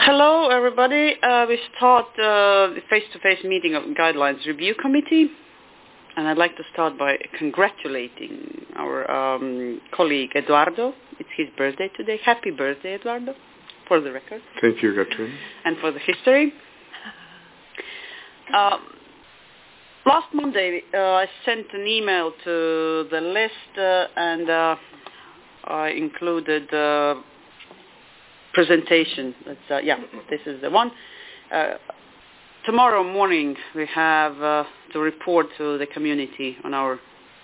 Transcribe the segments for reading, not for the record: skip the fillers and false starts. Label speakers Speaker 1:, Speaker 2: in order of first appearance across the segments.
Speaker 1: Hello, everybody. We start the face-to-face meeting of Guidelines Review Committee, and I'd like to start by congratulating our colleague Eduardo. It's his birthday today. Happy birthday, Eduardo, for the record.
Speaker 2: Thank you, Katrin.
Speaker 1: And for the history. Last Monday, I sent an email to the list, and I included presentation. This is the one. Tomorrow morning we have to report to the community on our,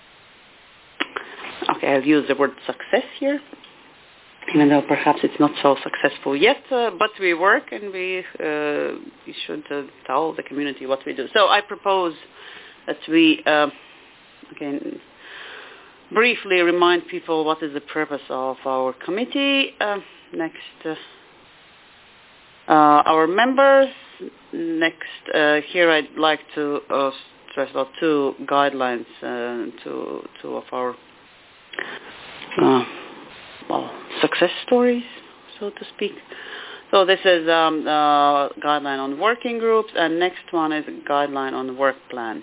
Speaker 1: I'll use the word success here, even though perhaps it's not so successful yet, but we work and we should tell the community what we do. So I propose that we, again, briefly remind people what is the purpose of our committee. Next, our members. Next, here I'd like to stress out two guidelines, two of our success stories, so to speak. So this is a guideline on working groups, and next one is a guideline on the work plan.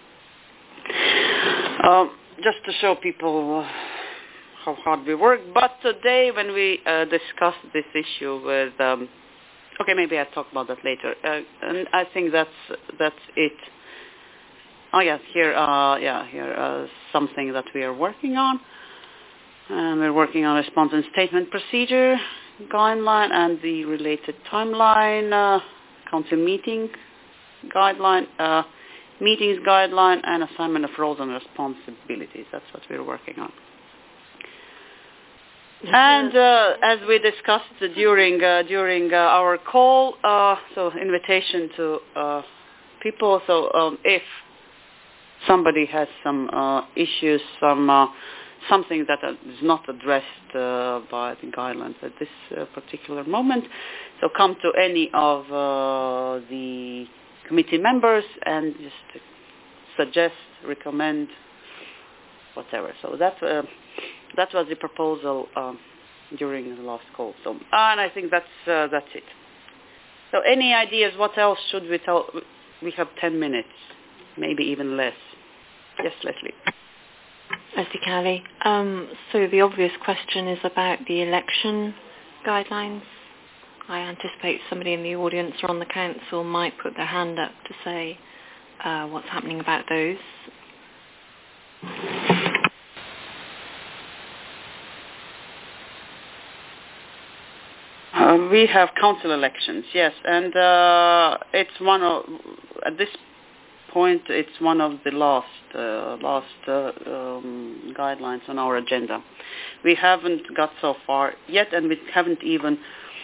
Speaker 1: Just to show people how hard we work. But today, when we discussed this issue with, maybe I'll talk about that later. And I think that's it. Oh yes, here something that we are working on. We're working on response and statement procedure guideline and the related timeline, council meeting guideline, meetings guideline, and assignment of roles and responsibilities. That's what we're working on. And as we discussed during our call, so invitation to people. So if somebody has some issues, something that is not addressed by the guidelines at this particular moment, so come to any of the committee members and just suggest, recommend, whatever. So that was the proposal during the last call. So, and I think that's it. So any ideas? What else should we tell? We have 10 minutes, maybe even less. Yes, Leslie.
Speaker 3: Leslie Cowley. So the obvious question is about the election guidelines. I anticipate somebody in the audience or on the council might put their hand up to say what's happening about those.
Speaker 1: We have council elections, yes, and it's one of, at this point, it's one of the last guidelines on our agenda. We haven't got so far yet, and we haven't even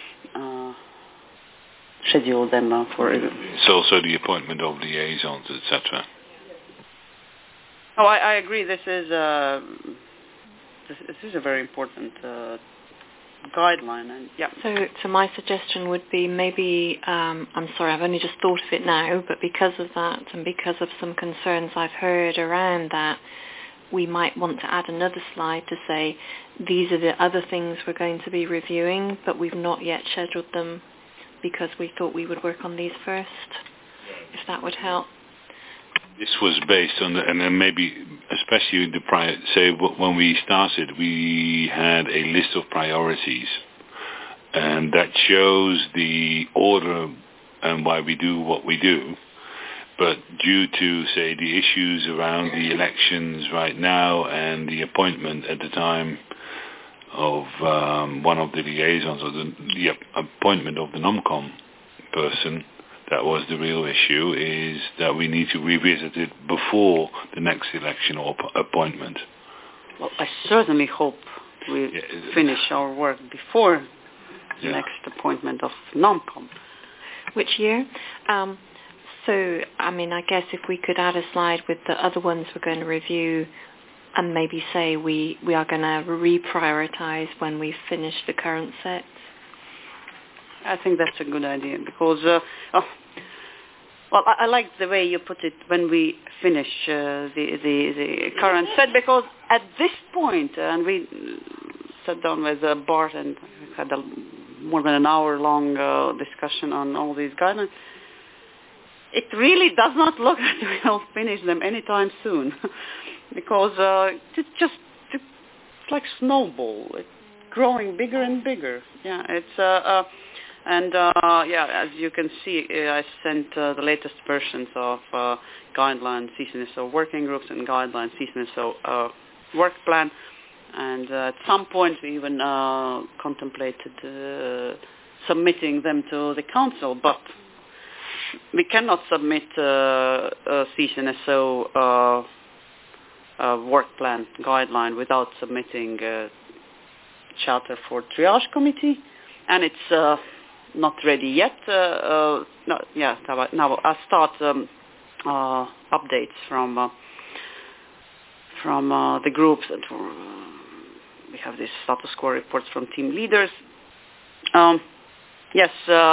Speaker 1: scheduled them for it.
Speaker 4: It's also the appointment of liaisons, etc.
Speaker 1: Oh, I agree. This is a very important guideline, and yeah.
Speaker 3: So my suggestion would be maybe, I'm sorry, I've only just thought of it now, but because of that and because of some concerns I've heard around that, we might want to add another slide to say these are the other things we're going to be reviewing, but we've not yet scheduled them because we thought we would work on these first, if that would help.
Speaker 4: This was based on, and then maybe especially in the when we started, we had a list of priorities, and that shows the order and why we do what we do. But due to, say, the issues around the elections right now and the appointment at the time of one of the liaisons, or the appointment of the NOMCOM person, that was the real issue, is that we need to revisit it before the next election or appointment.
Speaker 1: Well, I certainly hope we finish our work before the next appointment of NOMCOM.
Speaker 3: Which year? So, I guess if we could add a slide with the other ones we're going to review and maybe say we are going to reprioritize when we finish the current set.
Speaker 1: I think that's a good idea because, I like the way you put it, when we finish the current set, because at this point, and we sat down with Bart and had a more than an hour-long discussion on all these guidelines. It really does not look like we'll finish them anytime soon, because it's like snowball. It's growing bigger and bigger. Yeah, it's as you can see, I sent the latest versions of guidelines, CCNSO working groups, and guidelines, CCNSO work plan. And at some point we even contemplated submitting them to the council, but we cannot submit a CCNSO work plan guideline without submitting a charter for triage committee, and it's not ready yet. Now I start updates from the groups. We have these status quo reports from team leaders. Yes,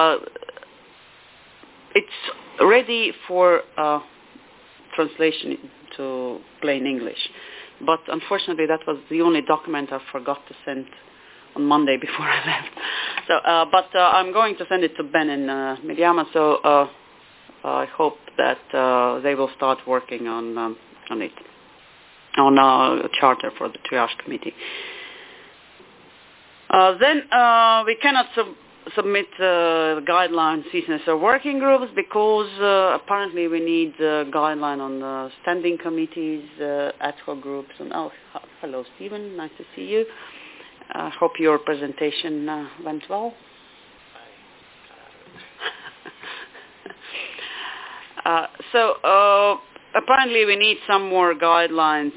Speaker 1: it's ready for translation to plain English, but unfortunately that was the only document I forgot to send on Monday before I left. So, but I'm going to send it to Ben and Miriama. So I hope that they will start working on it, on a charter for the triage committee. Then we cannot submit guidelines, CCNSO working groups, because apparently we need a guideline on the standing committees, ad hoc groups. And hello, Stephen, nice to see you. I hope your presentation went well. So apparently we need some more guidelines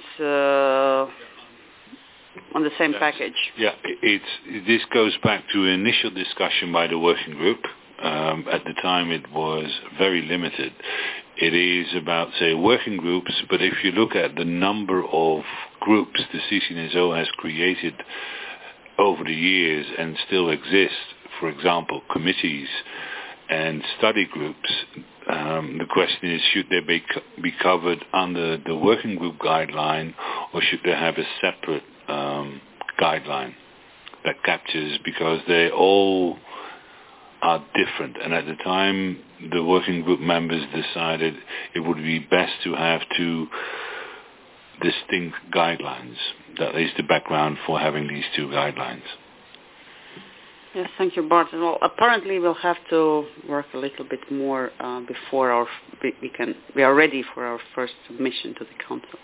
Speaker 1: on the same package.
Speaker 4: Yeah, this goes back to initial discussion by the working group. At the time it was very limited. It is about, say, working groups, but if you look at the number of groups the CCNSO has created over the years and still exist, for example, committees and study groups, the question is, should they be covered under the working group guideline, or should they have a separate guideline that captures, because they all are different, and at the time the working group members decided it would be best to have two distinct guidelines. That is the background for having these two guidelines.
Speaker 1: Yes, thank you, Bart. Well, apparently we'll have to work a little bit more before we are ready for our first submission to the council.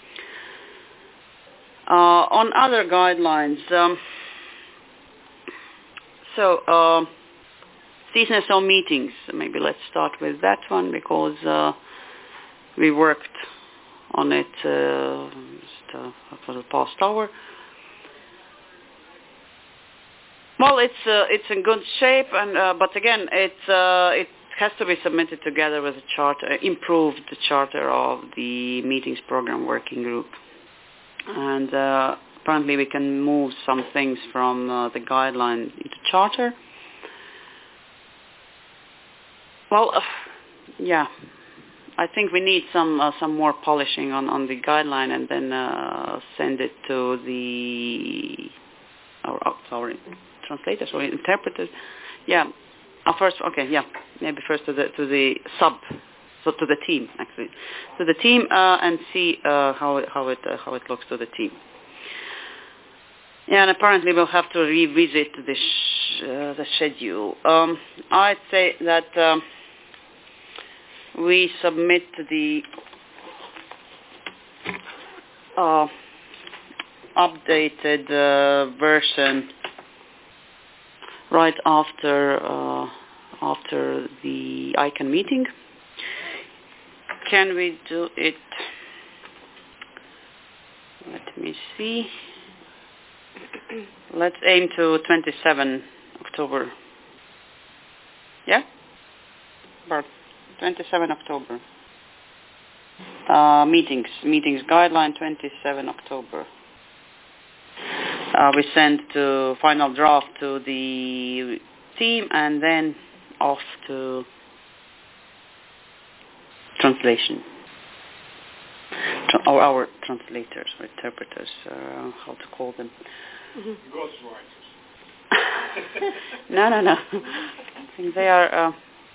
Speaker 1: On other guidelines, CCNSO meetings, maybe let's start with that one, because we worked on it for the past hour. Well, it's in good shape, and but again, it has to be submitted together with a charter, improved charter of the meetings program working group. And apparently we can move some things from the guideline into charter. Well, yeah, I think we need some more polishing on the guideline, and then send it to our translators or interpreters. Yeah, first to the sub. So to the team, actually, to the team, and see how it looks to the team. Yeah, and apparently we'll have to revisit the schedule. I'd say that we submit the updated version right after the ICANN meeting. Can we do it? Let me see. Let's aim to 27 October. Yeah? Bart, 27 October. Meetings guideline 27 October. We send to final draft to the team, and then off to translation. Or our translators or interpreters, how to call them.
Speaker 2: Ghostwriters.
Speaker 1: No. I think they are,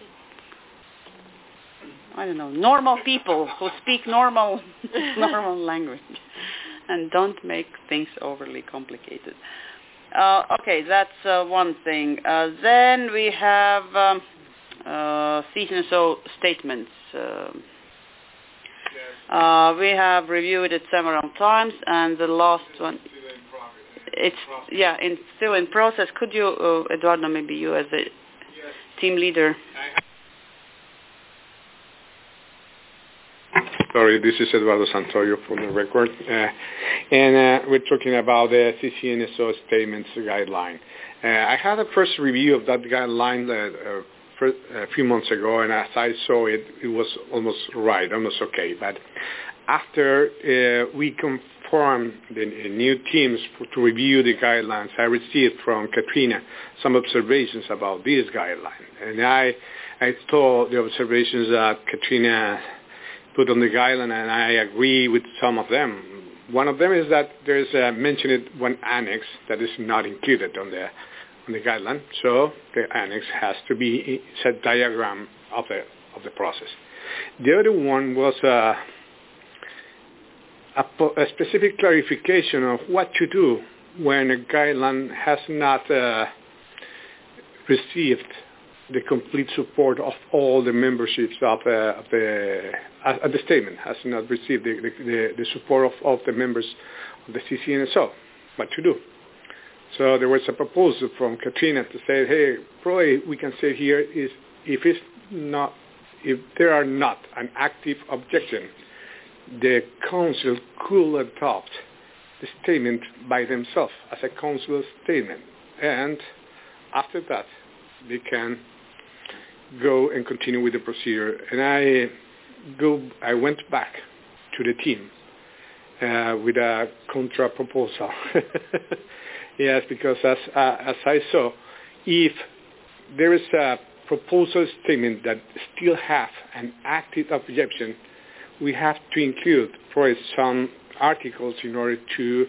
Speaker 1: I don't know, normal people who speak normal language and don't make things overly complicated. Okay, that's one thing. Then we have CCNSO statements. We have reviewed it several times, and the last one, it's still in process. Could you, Eduardo, maybe you as a team leader?
Speaker 2: Sorry, this is Eduardo Santoyo for the record. And we're talking about the CCNSO statements guideline. I had a first review of that guideline a few months ago, and as I saw it, it was almost right, almost okay. But after we conformed the new teams to review the guidelines, I received from Katrina some observations about this guideline. And I saw the observations that Katrina put on the guideline, and I agree with some of them. One of them is that there's mentioned one annex that is not included on the guideline, so the annex has to be set diagram of the process. The other one was a specific clarification of what to do when a guideline has not received the complete support of all the memberships of the statement, has not received the support of the members of the CCNSO. What to do? So there was a proposal from Katrina to say, hey, probably we can say here is if there are not an active objection, the council could adopt the statement by themselves as a council statement, and after that they can go and continue with the procedure. And I went back to the team with a contra proposal. Yes, because as I saw, if there is a proposal statement that still have an active objection, we have to include for some articles in order to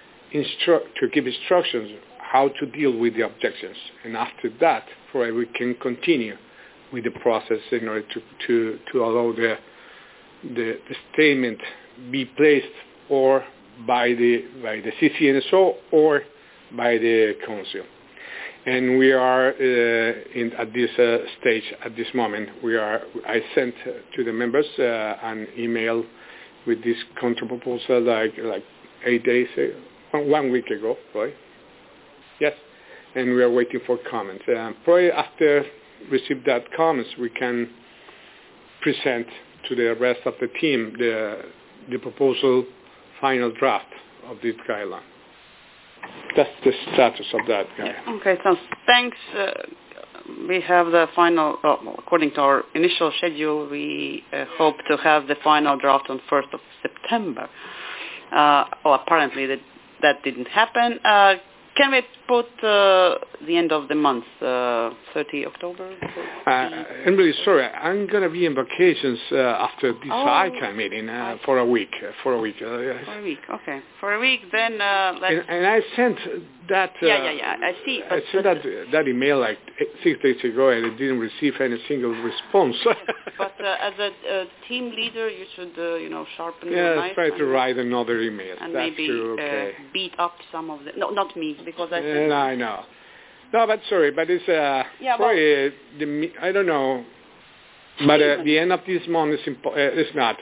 Speaker 2: give instructions how to deal with the objections. And after that, we can continue with the process in order to allow the statement be placed or by the CCNSO or by the council. And we are at this stage, at this moment. I sent to the members an email with this counter proposal like 8 days, 1 week ago, right? Yes, and we are waiting for comments. Probably after receive that comments, we can present to the rest of the team the proposal final draft of this guideline. That's the status of that.
Speaker 1: Yeah. Okay, so thanks. We have the final, according to our initial schedule, we hope to have the final draft on 1st of September. Apparently that didn't happen. Can we put the end of the month, 30 October?
Speaker 2: I'm really sorry. I'm going to be in vacations after this ICANN meeting for a week. For a week,
Speaker 1: okay. For a week, then let's...
Speaker 2: And I sent that...
Speaker 1: I see.
Speaker 2: I sent that email like 6 days ago, and I didn't receive any single response.
Speaker 1: But as a team leader, you should, sharpen
Speaker 2: your
Speaker 1: knife.
Speaker 2: Try to write another email.
Speaker 1: And
Speaker 2: that's
Speaker 1: maybe
Speaker 2: true, okay.
Speaker 1: Beat up some of the... No, not me, because I said...
Speaker 2: And I know. No, but sorry, but it's probably, I don't know, but the end of this month is not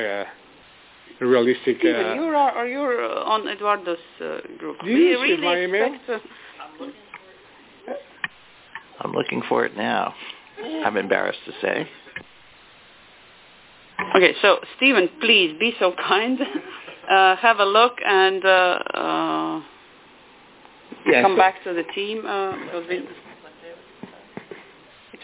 Speaker 2: realistic.
Speaker 1: Steven, you're on Eduardo's group.
Speaker 2: Do you really my email?
Speaker 5: I'm looking for it now. I'm embarrassed to say.
Speaker 1: Okay, so Steven, please be so kind. Have a look and... come back to the team because it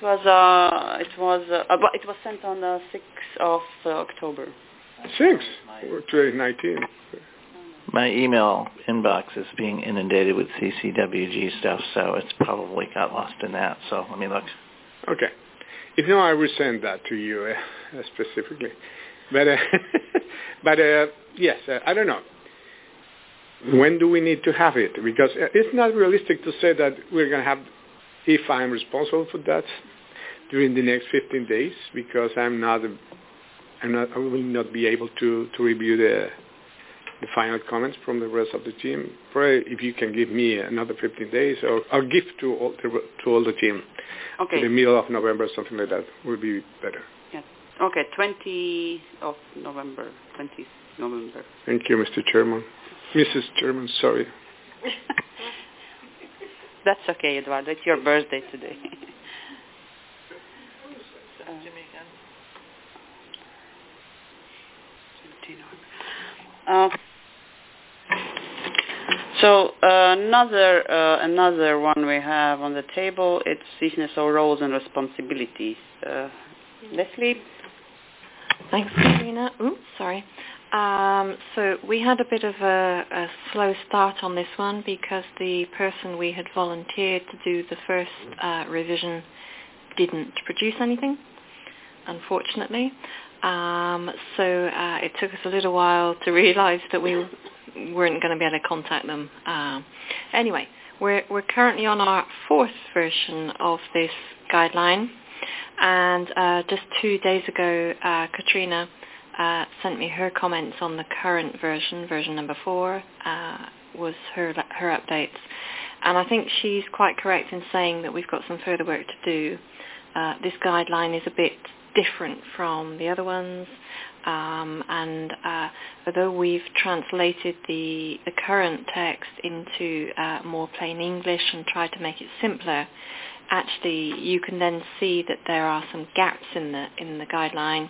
Speaker 1: was sent on the 6th of October.
Speaker 2: 6th? Today 19th.
Speaker 5: My email inbox is being inundated with CCWG stuff, so it's probably got lost in that. So let me look.
Speaker 2: Okay. If not, I will send that to you specifically. But yes, I don't know. when do we need to have it? Because it's not realistic to say that we're going to have, if I'm responsible for that, during the next 15 days, because I will not be able to review the final comments from the rest of the team. Probably if you can give me another 15 days, or I'll give to all the team.
Speaker 1: Okay.
Speaker 2: In the middle of November, something like that would be better.
Speaker 1: Yes. Okay, 20th of November. 20th November.
Speaker 2: Thank you, Mr. Chairman. Mrs. Chairman, sorry.
Speaker 1: That's okay, Eduardo. It's your birthday today. So another one we have on the table, it's CCNSO roles and responsibilities. Leslie?
Speaker 3: Thanks, Katrina. Oops, sorry. So we had a bit of a slow start on this one because the person we had volunteered to do the first revision didn't produce anything, unfortunately. So it took us a little while to realise that we weren't going to be able to contact them. Anyway, we're currently on our fourth version of this guideline, and just 2 days ago, Katrina sent me her comments on the current version number 4, was her updates. And I think she's quite correct in saying that we've got some further work to do. This guideline is a bit different from the other ones, and although we've translated the current text into more plain English and tried to make it simpler, actually you can then see that there are some gaps in the guideline.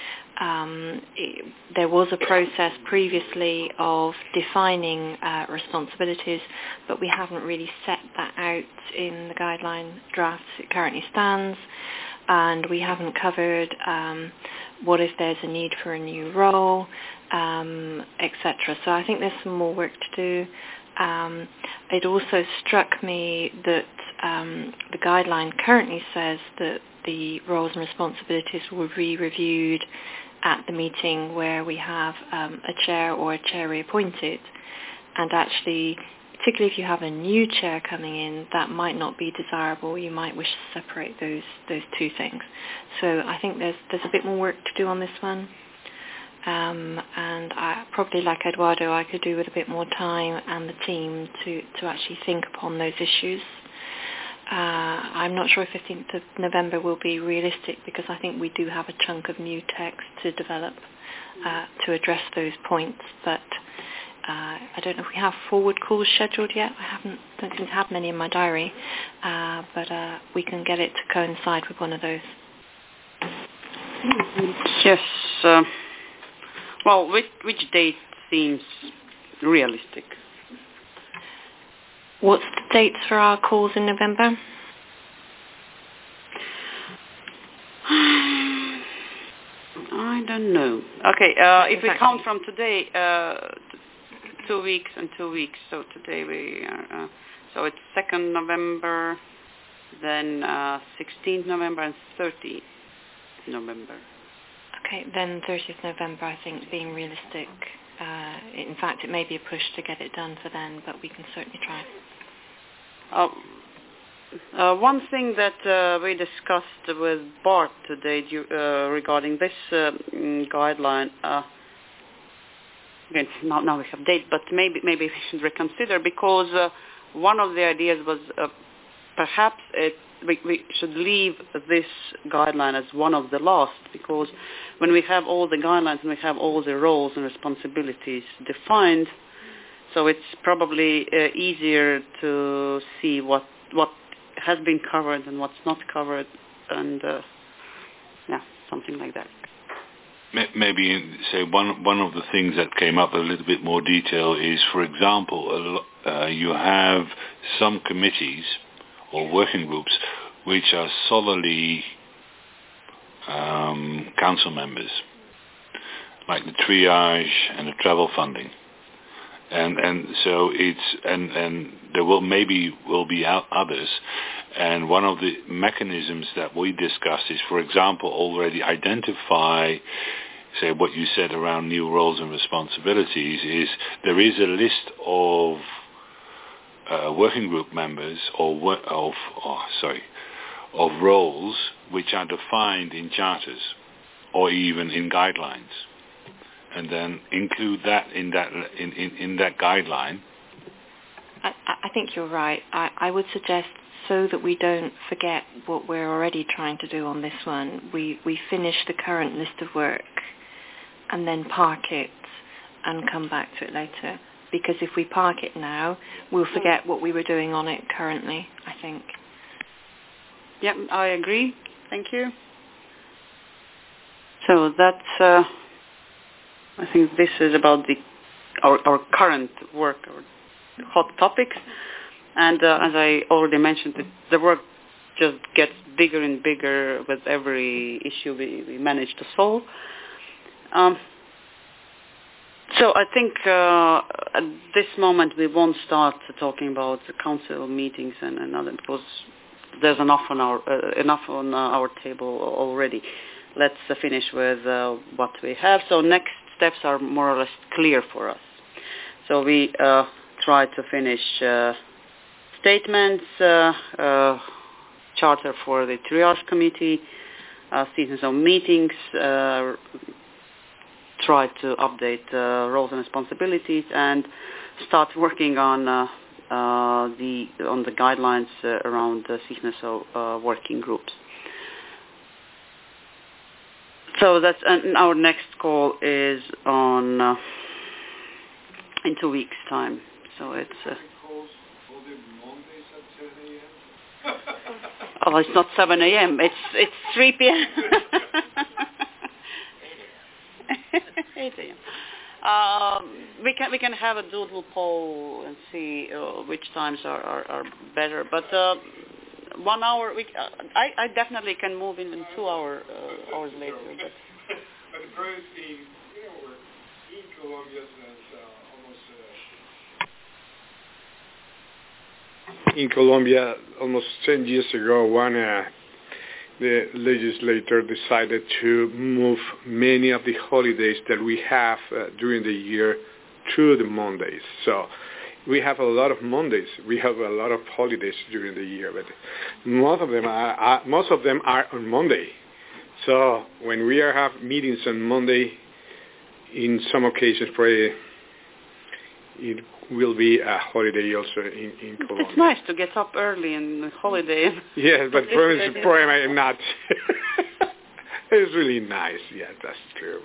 Speaker 3: There was a process previously of defining responsibilities, but we haven't really set that out in the guideline draft as it currently stands, and we haven't covered what if there's a need for a new role, etc. So I think there's some more work to do. It also struck me that the guideline currently says that the roles and responsibilities will be reviewed at the meeting where we have a chair or a chair reappointed. And actually, particularly if you have a new chair coming in, that might not be desirable. You might wish to separate those two things. So I think there's a bit more work to do on this one. And I probably, like Eduardo, I could do with a bit more time and the team to actually think upon those issues. I'm not sure if 15th of November will be realistic because I think we do have a chunk of new text to develop to address those points, but I don't know if we have forward calls scheduled yet. Don't seem to have many in my diary, but we can get it to coincide with one of those.
Speaker 1: Yes. Well, which date seems realistic?
Speaker 3: What's the dates for our calls in November?
Speaker 1: I don't know. Okay, if we count from today, 2 weeks and 2 weeks. So today we are, so it's 2nd November, then 16th November and 30th November.
Speaker 3: Okay, then 30th November I think being realistic. In fact, it may be a push to get it done for then, but we can certainly try.
Speaker 1: One thing that we discussed with Bart today regarding this guideline, again, now we have date, but maybe we should reconsider, because one of the ideas was perhaps we should leave this guideline as one of the last, because when we have all the guidelines and we have all the roles and responsibilities defined, so it's probably easier to see what has been covered and what's not covered, and something like that.
Speaker 4: Maybe say one of the things that came up a little bit more detail is, for example, you have some committees or working groups which are solely council members, like the triage and the travel funding. And so and there will be others, and one of the mechanisms that we discussed is, for example, already identify say what you said around new roles and responsibilities is there is a list of working group members of roles which are defined in charters or even in guidelines, and then include that in that guideline.
Speaker 3: I think you're right. I would suggest, so that we don't forget what we're already trying to do on this one, we finish the current list of work and then park it and come back to it later. Because if we park it now, we'll forget what we were doing on it currently, I think.
Speaker 1: Yep, I agree. Thank you. So that's, I think this is about our current work, our hot topics. And as I already mentioned, the work just gets bigger and bigger with every issue we manage to solve. So I think at this moment we won't start talking about the council meetings and other, because there's enough on our table already. Let's finish with what we have. So next steps are more or less clear for us. So we try to finish statements, charter for the triage committee, seasons of meetings, try to update roles and responsibilities, and start working on the guidelines around the CISNESO working groups. So that's our next call is on in 2 weeks' time. So it's. Oh, it's not 7 a.m. It's 3 p.m. 8 a.m. We can have a doodle poll and see which times are better. But 1 hour, I definitely can move in 2 hours later. But
Speaker 2: the first thing, in Colombia since in Colombia almost 10 years ago, the legislature decided to move many of the holidays that we have during the year to the Mondays. So we have a lot of Mondays. We have a lot of holidays during the year, but most of them are on Monday. So when we have meetings on Monday, in some occasions, probably it will be a holiday also in Colombia.
Speaker 1: It's nice to get up early and holiday.
Speaker 2: Yes, but problem I'm not. It's really nice. Yeah, that's true.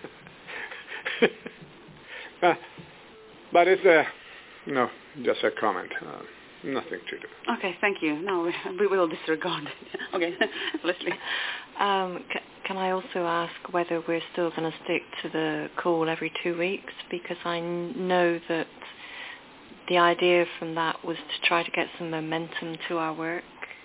Speaker 2: But it's just a comment. Nothing to do.
Speaker 1: Okay, thank you. No, we will disregard it. Okay, Leslie.
Speaker 3: Can I also ask whether we're still going to stick to the call every 2 weeks? Because I know that the idea from that was to try to get some momentum to our work.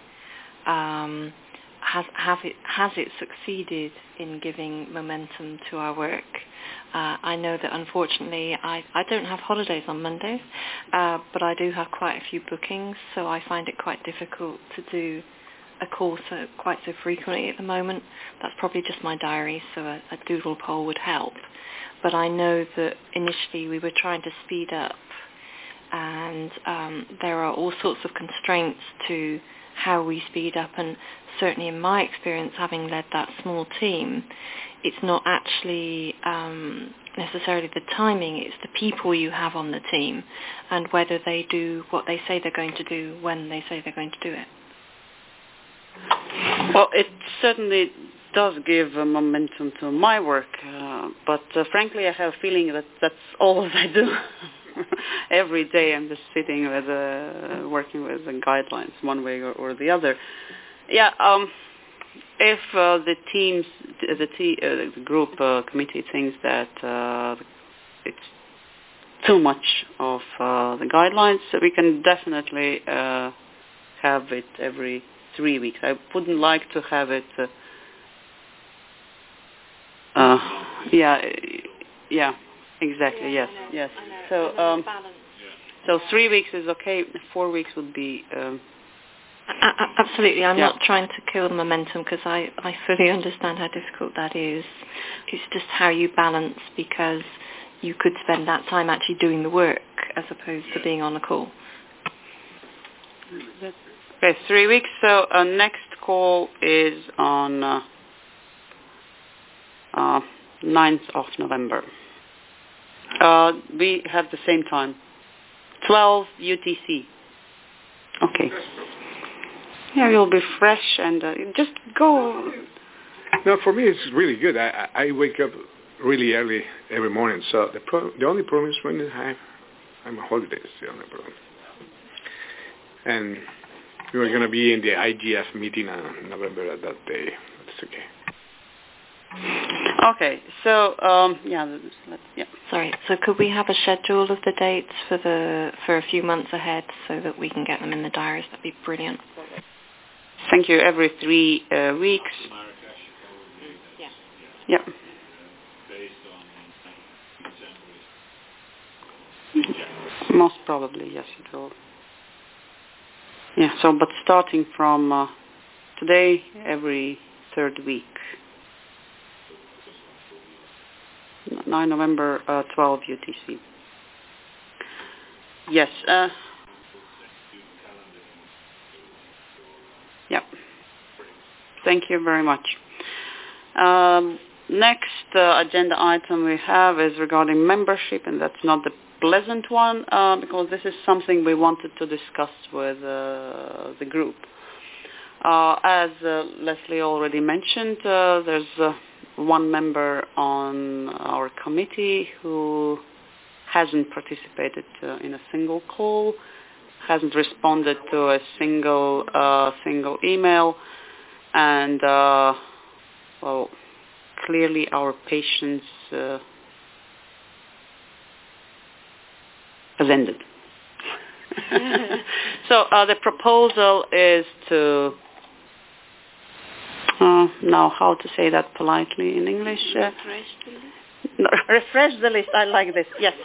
Speaker 3: Has it succeeded in giving momentum to our work? I know that unfortunately I don't have holidays on Mondays, but I do have quite a few bookings, so I find it quite difficult to do a call quite so frequently at the moment. That's probably just my diary, so a doodle poll would help. But I know that initially we were trying to speed up, and there are all sorts of constraints to how we speed up, and certainly in my experience, having led that small team, it's not actually necessarily the timing, it's the people you have on the team and whether they do what they say they're going to do when they say they're going to do it.
Speaker 1: Well, it certainly does give momentum to my work, but frankly I have a feeling that that's all I do. Every day I'm just sitting with working with the guidelines one way or the other. Yeah, if the teams, the group committee thinks that it's too much of the guidelines, so we can definitely have it every 3 weeks. I wouldn't like to have it. Yeah, exactly. Yes. So, so 3 weeks is okay. 4 weeks would be
Speaker 3: Absolutely. I'm not trying to kill the momentum because I fully understand how difficult that is. It's just how you balance, because you could spend that time actually doing the work as opposed to being on a call.
Speaker 1: Okay, 3 weeks. So next call is on 9th of November. We have the same time, 12 UTC. Okay. Yeah, you'll be fresh and just go.
Speaker 2: No, for me it's really good. I wake up really early every morning, so the only problem is when I'm on holidays. The only problem. And we're going to be in the IGF meeting on November at that day. That's okay.
Speaker 1: Okay, so yeah.
Speaker 3: Sorry. So could we have a schedule of the dates for a few months ahead so that we can get them in the diaries? That'd be brilliant.
Speaker 1: Thank you. Every 3 weeks. Yeah. Most probably, yes, it will. Yeah. So, but starting from today, every 3rd week. 9 November, 12 UTC. Yes. Yeah. Thank you very much. Next agenda item we have is regarding membership, and that's not the pleasant one because this is something we wanted to discuss with the group. As Leslie already mentioned, there's one member on our committee who hasn't participated in a single call, hasn't responded to a single email, and well, clearly our patience has ended. So the proposal is to now how to say that politely in English?
Speaker 3: Refresh the list.
Speaker 1: No, refresh the list. I like this. Yes.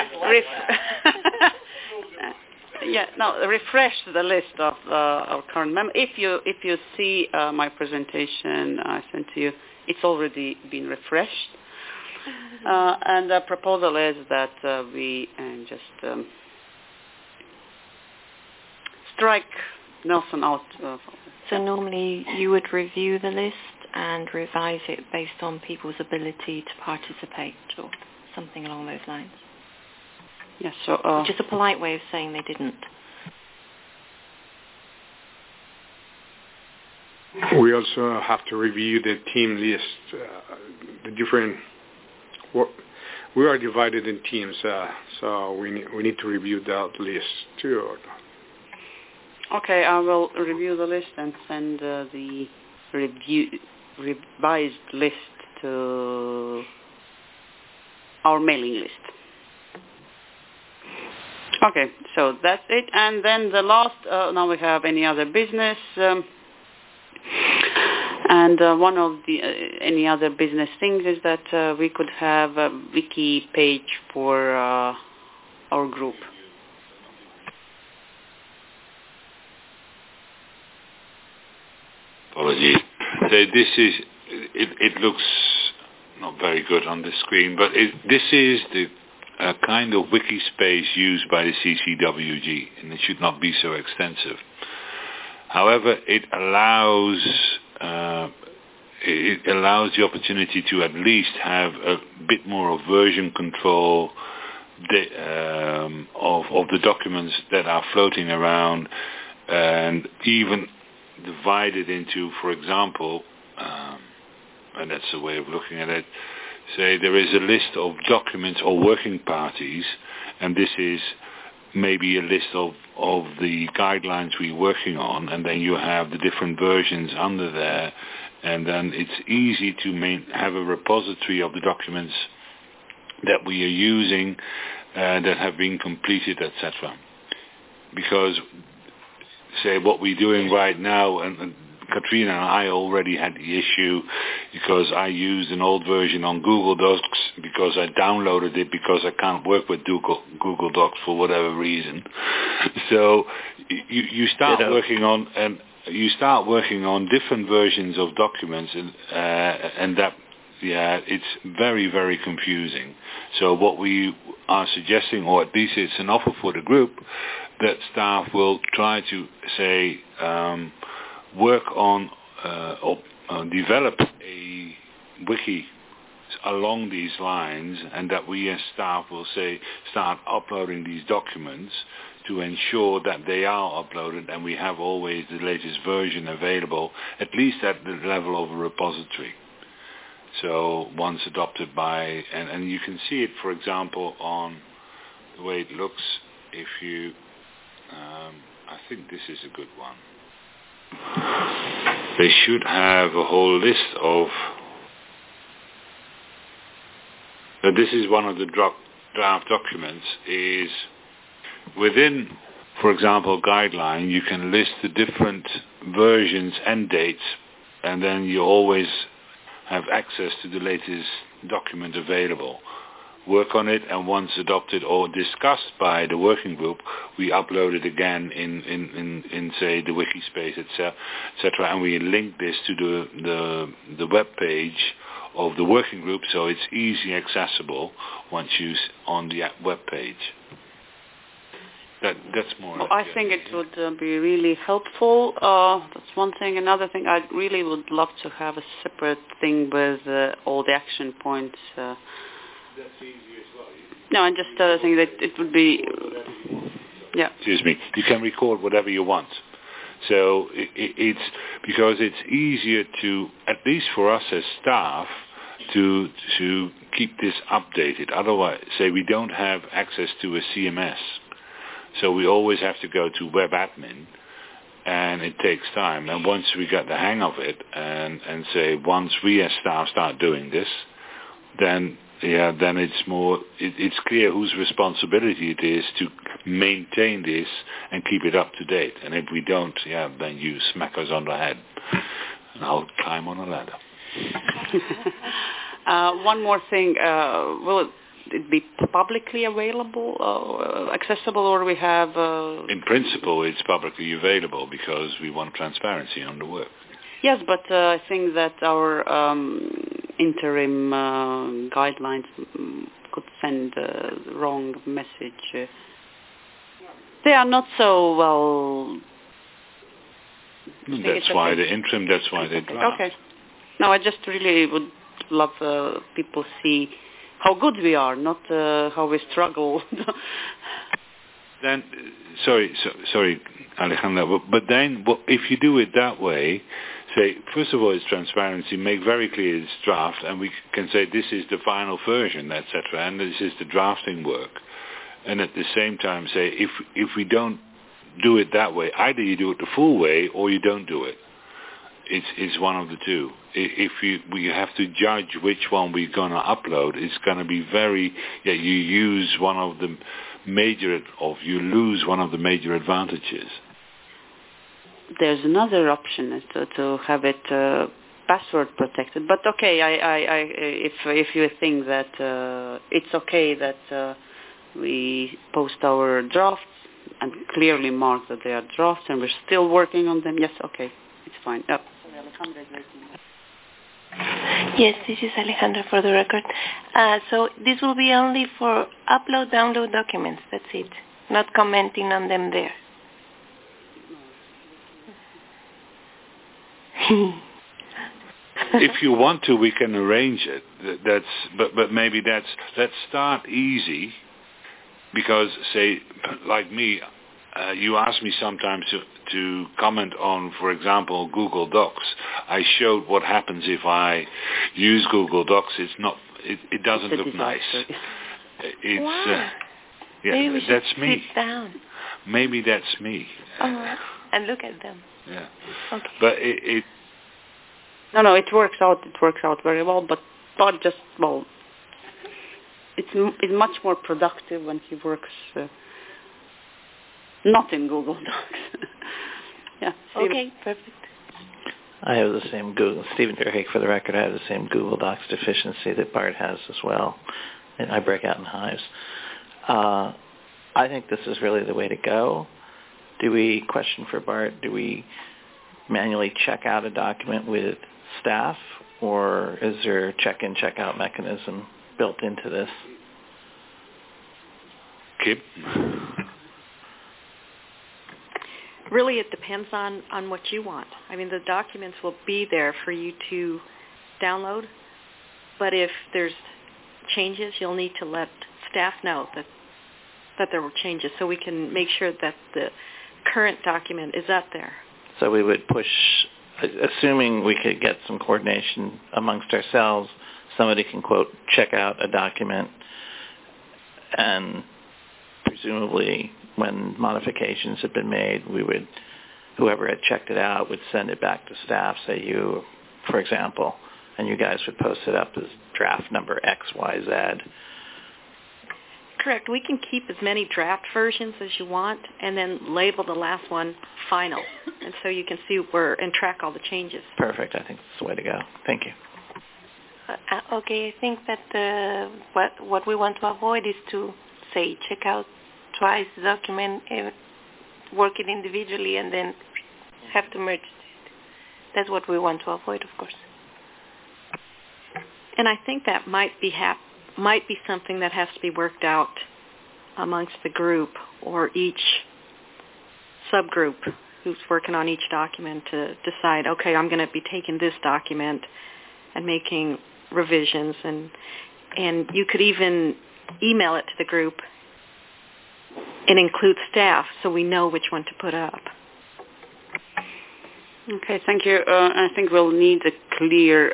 Speaker 1: Refresh the list of our current members. If you see my presentation I sent to you, it's already been refreshed. And the proposal is that we just strike Nelson out.
Speaker 3: So normally you would review the list and revise it based on people's ability to participate or something along those lines.
Speaker 1: Yes, so...
Speaker 3: Just a polite way of saying they didn't.
Speaker 2: We also have to review the team list, the different... We are divided in teams, so we need to review that list too.
Speaker 1: Okay, I will review the list and send the revised list to our mailing list. Okay, so that's it. And then the last, now we have any other business. And one of the any other business things is that we could have a wiki page for our group.
Speaker 4: Apologies. So this is, it looks not very good on the screen, but this is the kind of wiki space used by the CCWG, and it should not be so extensive. However, it allows the opportunity to at least have a bit more of version control of the documents that are floating around, and even divided into, for example, and that's the way of looking at it, say there is a list of documents or working parties, and this is maybe a list of the guidelines we're working on, and then you have the different versions under there, and then it's easy to have a repository of the documents that we are using that have been completed, etc. Because, say, what we're doing right now, and Katrina and I already had the issue because I used an old version on Google Docs because I downloaded it because I can't work with Google Docs for whatever reason. So you start working on different versions of documents, and that it's very, very confusing. So what we are suggesting, or at least it's an offer for the group, that staff will try to say work on or develop a wiki along these lines, and that we as staff will say start uploading these documents to ensure that they are uploaded and we have always the latest version available, at least at the level of a repository. So once adopted by, and you can see it, for example, on the way it looks. If you, I think this is a good one. They should have a whole list of, this is one of the draft documents, is within, for example, guideline, you can list the different versions and dates, and then you always have access to the latest document available. Work on it, and once adopted or discussed by the working group, we upload it again in say the wiki space, etc., and we link this to the web page of the working group, so it's easy accessible once you on the web page. That's more.
Speaker 1: Well, I think it would be really helpful. That's one thing. Another thing, I really would love to have a separate thing with all the action points.
Speaker 4: That's easy as well.
Speaker 1: No, and just the other thing that it would be. Yeah.
Speaker 4: Excuse me. You can record whatever you want. So it's because it's easier to, at least for us as staff, to keep this updated. Otherwise, say we don't have access to a CMS. So we always have to go to web admin, and it takes time. And once we get the hang of it, and say once we as staff start doing this, then it's more. It's clear whose responsibility it is to maintain this and keep it up to date. And if we don't, then you smack us on the head, and I'll climb on a ladder.
Speaker 1: One more thing. Will it be publicly available, accessible, or we have...
Speaker 4: In principle, it's publicly available because we want transparency on the work.
Speaker 1: Yes, but I think that our interim guidelines could send the wrong message. They are not so well...
Speaker 4: That's why the interim, that's why they draft.
Speaker 1: Okay. No, I just really would love people see how good we are, not how we struggle.
Speaker 4: Then, sorry, Alejandra, but then if you do it that way, say, first of all, it's transparency, make very clear it's draft, and we can say this is the final version, etc., and this is the drafting work. And at the same time say, if we don't do it that way, either you do it the full way or you don't do it. It's one of the two. If we have to judge which one we're going to upload, it's going to be very, you use one of the you lose one of the major advantages.
Speaker 1: There's another option to have it password protected. But okay, if you think that it's okay that we post our drafts and clearly mark that they are drafts and we're still working on them, yes, okay, it's fine. Yep.
Speaker 6: Yes, this is Alejandra for the record. So this will be only for upload, download documents, that's it. Not commenting on them there.
Speaker 4: If you want to, we can arrange it. But maybe let's start easy, because say, like me, you ask me sometimes to comment on, for example, Google Docs. I showed what happens if I use Google Docs. It doesn't look nice. It's
Speaker 6: wow. Maybe we should
Speaker 4: that's me.
Speaker 6: Sit down.
Speaker 4: Maybe that's me.
Speaker 6: And look at them.
Speaker 4: Yeah.
Speaker 6: Okay.
Speaker 4: But it
Speaker 1: No, it works out. It works out very well. But not just well. It's much more productive when he works. Not in Google Docs. Yeah.
Speaker 6: Okay, perfect.
Speaker 5: I have the same Google, Stephen Verheek for the record, I have the same Google Docs deficiency that Bart has as well. And I break out in hives. I think this is really the way to go. Question for Bart, do we manually check out a document with staff, or is there a check-in, check-out mechanism built into this?
Speaker 4: Kip?
Speaker 3: Really, it depends on what you want. I mean, the documents will be there for you to download, but if there's changes, you'll need to let staff know that there were changes so we can make sure that the current document is up there.
Speaker 5: So we would push, assuming we could get some coordination amongst ourselves, somebody can, quote, check out a document, and presumably when modifications have been made, whoever had checked it out would send it back to staff, say you, for example, and you guys would post it up as draft number XYZ.
Speaker 3: Correct. We can keep as many draft versions as you want and then label the last one final. And so you can see and track all the changes.
Speaker 5: Perfect. I think that's the way to go. Thank you.
Speaker 6: Okay, I think that what we want to avoid is to, say, check out twice the document, work it individually, and then have to merge it. That's what we want to avoid, of course.
Speaker 3: And I think that might be something that has to be worked out amongst the group or each subgroup who's working on each document to decide, okay, I'm going to be taking this document and making revisions, and you could even email it to the group and include staff so we know which one to put up.
Speaker 1: Okay, thank you. I think we'll need a clear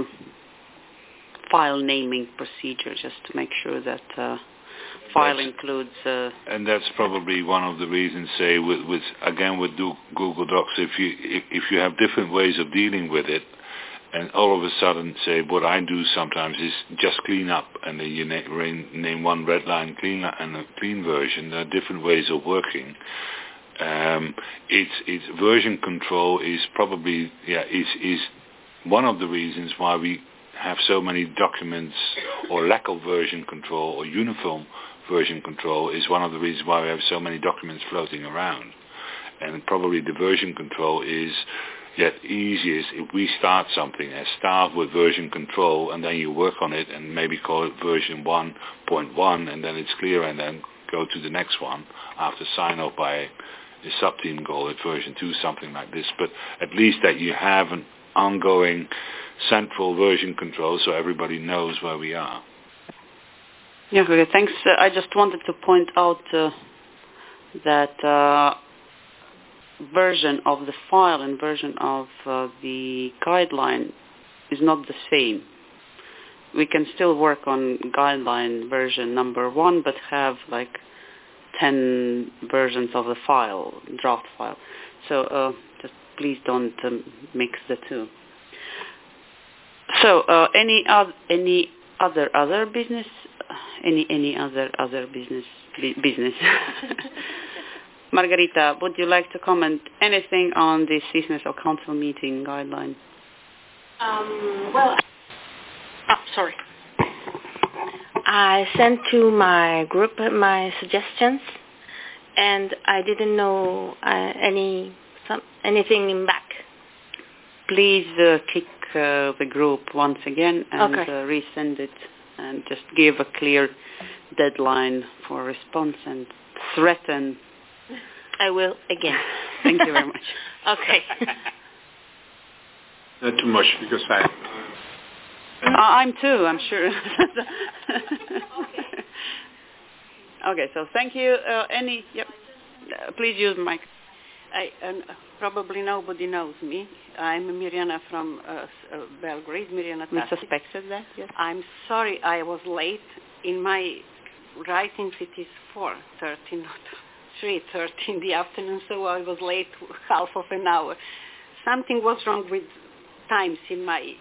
Speaker 1: file naming procedure just to make sure that file includes...
Speaker 4: and that's probably one of the reasons, say, with Google Docs, if you have different ways of dealing with it, and all of a sudden, say, what I do sometimes is just clean up, and then you name one red line clean and a clean version. There are different ways of working. Its version control is probably is one of the reasons why we have so many documents, or lack of version control or uniform version control is one of the reasons why we have so many documents floating around. And probably the version control is easiest if we start something as staff with version control, and then you work on it and maybe call it version 1.1, and then it's clear, and then go to the next one after sign off by the sub-team goal at version 2, something like this. But at least that you have an ongoing central version control so everybody knows where we are.
Speaker 1: Yeah, okay, thanks. I just wanted to point out that version of the file and version of the guideline is not the same. We can still work on guideline version number 1, but have like 10 versions of the file, draft file. So just please don't mix the two. So any other business? Any other business? Margarita, would you like to comment anything on the business or council meeting guideline?
Speaker 3: Sorry.
Speaker 6: I sent to my group my suggestions, and I didn't know anything back.
Speaker 1: Please kick the group once again and resend it, and just give a clear deadline for response and threaten.
Speaker 6: I will again.
Speaker 1: Thank you very much.
Speaker 6: Okay.
Speaker 2: Not too much, because
Speaker 1: I'm too, I'm sure. Okay, so thank you. Please use the mic.
Speaker 7: Probably nobody knows me. I'm Mirjana from Belgrade, Mirjana Tasic.
Speaker 1: We suspected that, yes.
Speaker 7: I'm sorry I was late. In my writings it is 4:30, not 3:30 in the afternoon, so I was late half of an hour. Something was wrong with times in my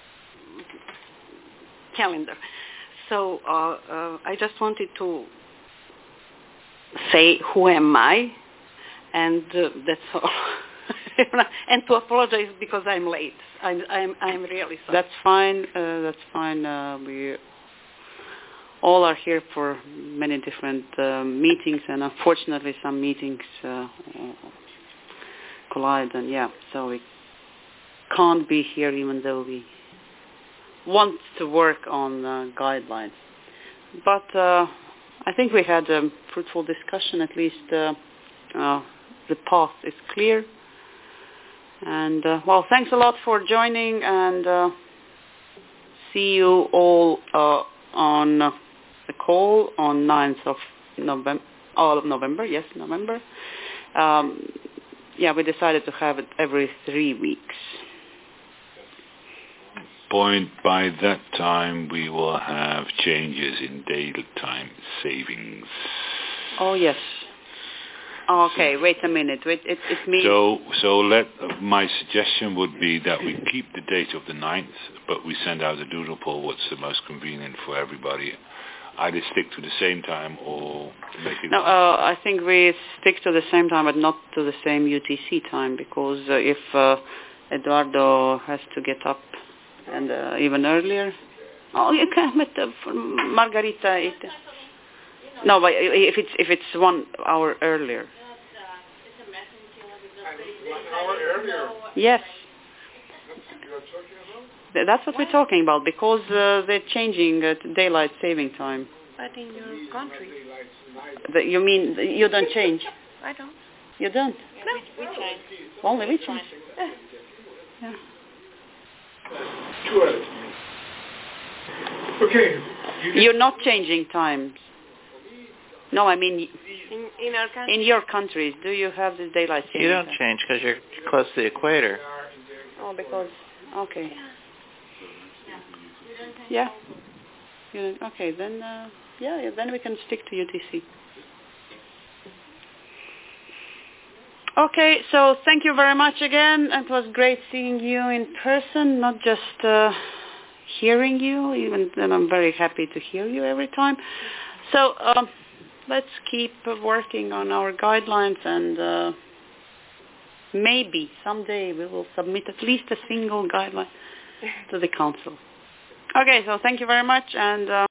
Speaker 7: calendar. So I just wanted to say who am I, and that's all. and to apologize because I'm late. I'm really sorry.
Speaker 1: That's fine. That's fine. We all are here for many different meetings, and unfortunately, some meetings collide. And so we can't be here, even though we want to work on guidelines. But I think we had a fruitful discussion. At least the path is clear. And thanks a lot for joining, and see you all on the call on 9th of November. All of November, yes, November. We decided to have it every 3 weeks.
Speaker 4: By that time, we will have changes in daytime savings.
Speaker 1: Oh, yes. Okay, wait a minute. It means...
Speaker 4: My suggestion would be that we keep the date of the 9th, but we send out a doodle poll what's the most convenient for everybody. Either stick to the same time or make it...
Speaker 1: No, I think we stick to the same time, but not to the same UTC time, because if Eduardo has to get up and even earlier... Oh, you can, but Margarita... No, but if it's 1 hour earlier.
Speaker 2: 1 hour earlier?
Speaker 1: Yes.
Speaker 2: That's what you're talking about?
Speaker 1: That's what we're talking about, because they're changing daylight saving time.
Speaker 6: But in your country.
Speaker 1: You mean you don't change?
Speaker 6: I don't.
Speaker 1: You don't?
Speaker 6: No, we change.
Speaker 1: Only we change.
Speaker 6: Yeah.
Speaker 2: Too early. Okay.
Speaker 1: You're not changing times. No, I mean
Speaker 6: in our country.
Speaker 1: In your countries, do you have this daylight saving?
Speaker 5: You don't change because you're close to the equator.
Speaker 1: Oh, because okay. Yeah. Okay, then then we can stick to UTC. Okay, so thank you very much again. It was great seeing you in person, not just hearing you. Even then, I'm very happy to hear you every time. So let's keep working on our guidelines, and maybe someday we will submit at least a single guideline to the council. Okay, so thank you very much, and